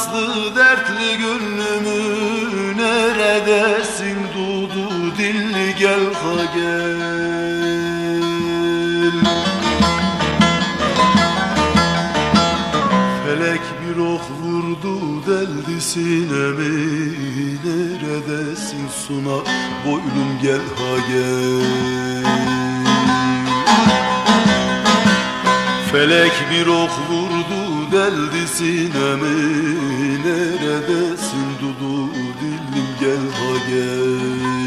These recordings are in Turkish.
aslı dertli gönlümü, neredesin dudu dilli gel ha gel. Felek bir ok vurdu deldi sinemi, neredesin suna boylum gel ha gel. Felek bir ok vurdu deldi sinemi, neredesin dudu dillim gel ha gel.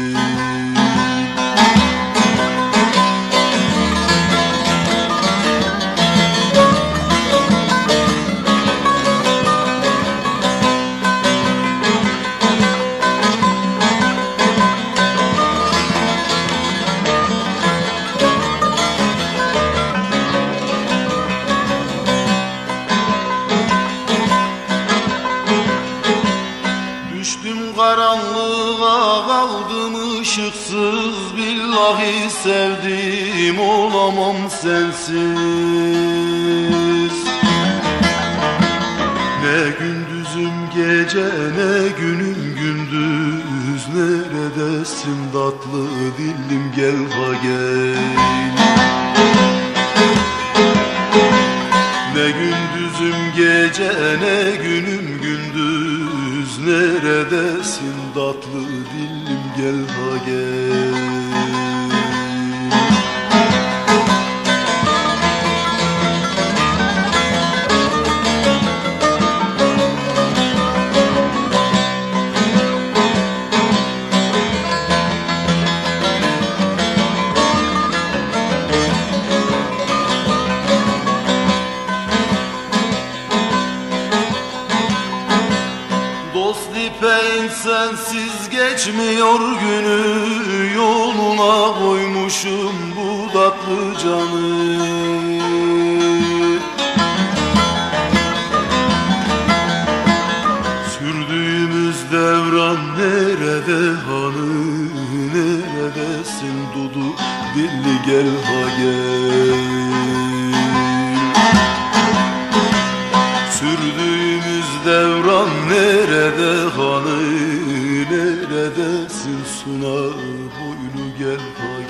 Karanlığa kaldım ışıksız, billahi sevdim olamam sensiz. Ne gündüzüm gece ne günüm gündüz, neredesin tatlı dillim gel ha gel. Ne gündüzüm gece ne günüm gündüz, neredesin tatlı dillim gel ha gel. Dost ipeğin sensiz geçmiyor günü, yoluna koymuşum bu tatlı canı. Sürdüğümüz devran nerede hanı, neredesin dudu dilli gel ha gel. Sürdüğümüz devran nerede hanı, neredesin suna boylu gel ha